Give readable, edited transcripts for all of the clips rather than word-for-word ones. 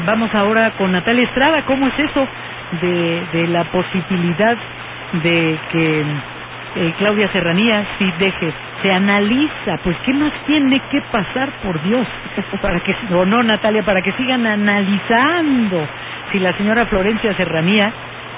Vamos ahora con Natalia Estrada. ¿Cómo es eso de la posibilidad de que Claudia Serranía sí deje? Se analiza, pues ¿qué más tiene que pasar, por Dios? Para que, o no, Natalia, para que sigan analizando si la señora Florencia Serranía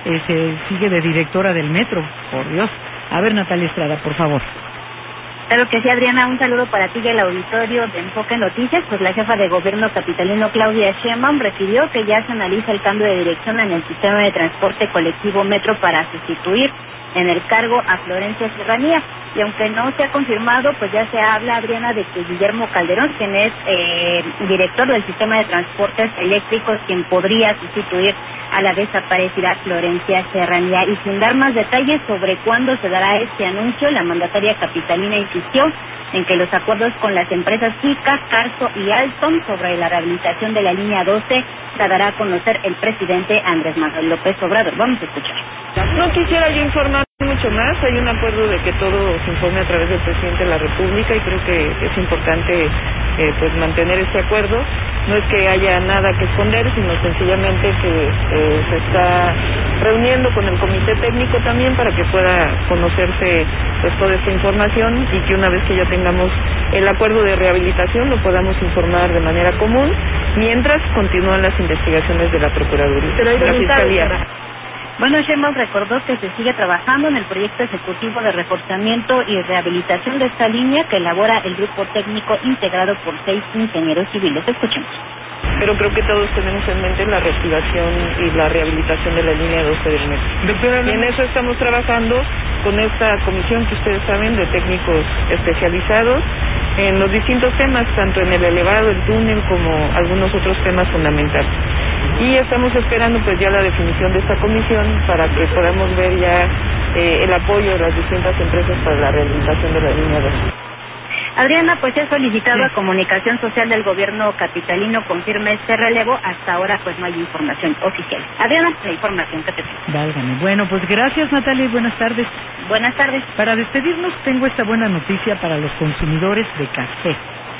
se sigue de directora del metro, por Dios. A ver, Natalia Estrada, por favor. Claro que sí, Adriana, un saludo para ti y el auditorio de Enfoque Noticias. Pues la jefa de gobierno capitalino, Claudia Sheinbaum, refirió que ya se analiza el cambio de dirección en el sistema de transporte colectivo metro para sustituir en el cargo a Florencia Serranía. Y aunque no se ha confirmado, pues ya se habla, Adriana, de que Guillermo Calderón, quien es director del sistema de transportes eléctricos, quien podría sustituir a la desaparecida Florencia Serranía. Y sin dar más detalles sobre cuándo se dará este anuncio, la mandataria capitalina insistió en que los acuerdos con las empresas ICA, Carso y Alstom sobre la rehabilitación de la línea 12 la dará a conocer el presidente Andrés Manuel López Obrador. Vamos a escuchar. No quisiera yo informar mucho más. Hay un acuerdo de que todo se informe a través del presidente de la República y creo que es importante pues mantener este acuerdo. No es que haya nada que esconder, sino sencillamente que se está reuniendo con el comité técnico también para que pueda conocerse pues toda esta información y que una vez que ya tengamos el acuerdo de rehabilitación lo podamos informar de manera común, mientras continúan las investigaciones de la Procuraduría, la Fiscalía. Bueno, Sheinbaum recordó que se sigue trabajando en el proyecto ejecutivo de reforzamiento y rehabilitación de esta línea que elabora el grupo técnico integrado por 6 ingenieros civiles. Escuchemos. Pero creo que todos tenemos en mente la reactivación y la rehabilitación de la línea 12 del metro. Y en eso estamos trabajando con esta comisión que ustedes saben de técnicos especializados en los distintos temas, tanto en el elevado, el túnel, como algunos otros temas fundamentales. Y estamos esperando pues ya la definición de esta comisión para que podamos ver ya el apoyo de las distintas empresas para la rehabilitación de la línea 12. Adriana, pues he solicitado a Comunicación Social del Gobierno capitalino confirme este relevo. Hasta ahora pues no hay información oficial. Adriana, la información que te tengo. Válgame. Bueno, pues gracias, Natalia, y buenas tardes. Buenas tardes. Para despedirnos tengo esta buena noticia para los consumidores de café.